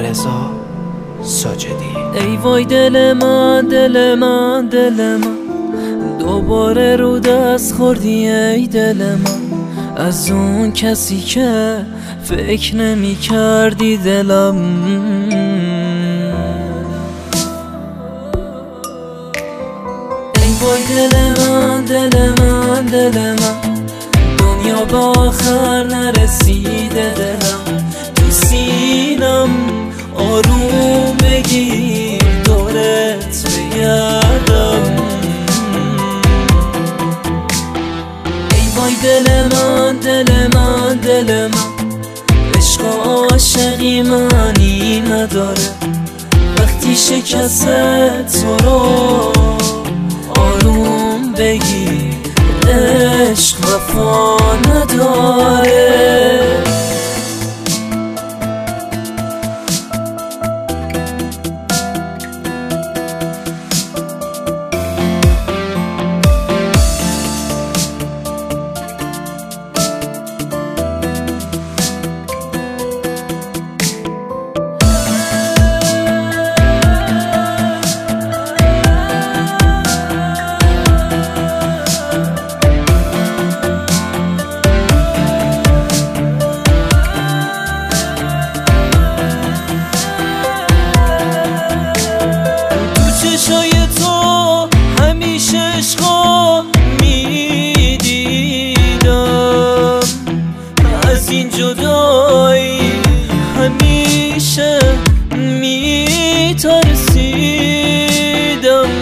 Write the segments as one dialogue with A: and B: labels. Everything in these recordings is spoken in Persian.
A: رضا ساجدی.
B: ای وای دل من دل من دل من، دوباره رو دست خوردی ای دل من، از اون کسی که فکر نمی کردی دلم. ای وای دل من دل من دل من، دنیا به آخر نرسیده دلم، تو سینم آروم بگیر دورت بگردم. ای وای دل من دل من دل من، عشق و عاشقی معنی نداره وقتی شکست تو رو آروم بگیر، عشق وفا نداره. چشای تو همیشه عشقا میدیدم، از این جدایی همیشه میترسیدم.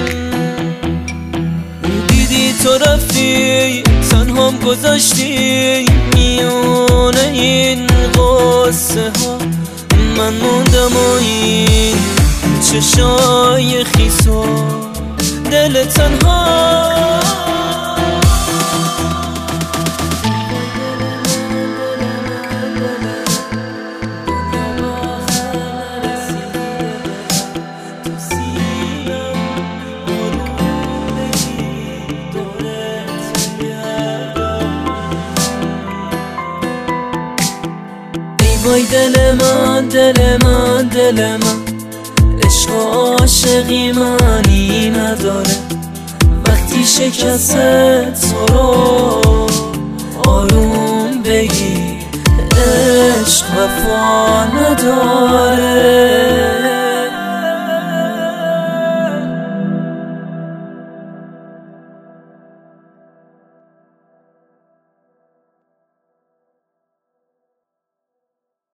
B: دیدی تو رفتی تنهام گذاشتی میونه این قصه ها، من موندم و این چشای خیس و دل تنها. ای وای دل من دل من دل من، عشق و عاشقی معنی نداره وقتی شکست تو رو آروم بگیر، عشق وفا نداره.